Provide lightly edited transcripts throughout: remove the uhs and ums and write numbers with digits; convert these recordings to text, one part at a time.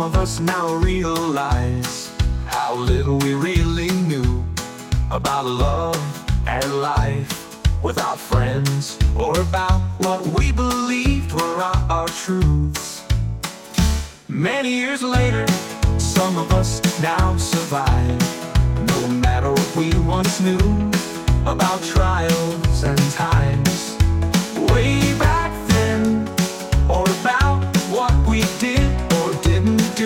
of us now realize how little we really knew about love and life without friends, or about what we believed were our truths. Many years later, some of us now survive, no matter what we once knew about trials and times way back then, or about what we did or didn't do.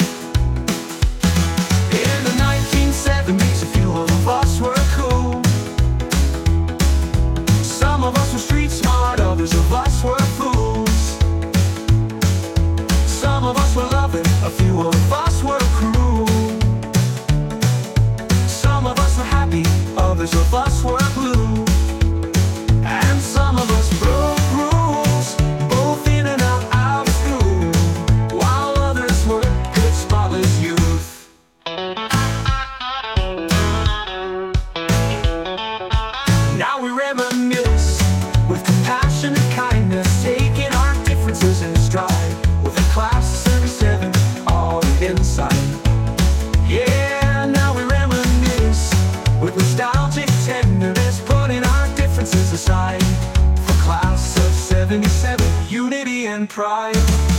In the 1970s, a few of us were cool. Some of us were street smart, others of us were fools. Some of us were loving, a few of us were cruel. Some of us were happy, others of us were blue. And some of us broke rules, both in and out of school, while others were good, spotless youth. Now we reminisce with compassion and kindness, taking our differences in stride, with a class of 77 all inside. Yeah, now we reminisce with nostalgic tenderness, putting our differences aside, for class of 77, unity and pride.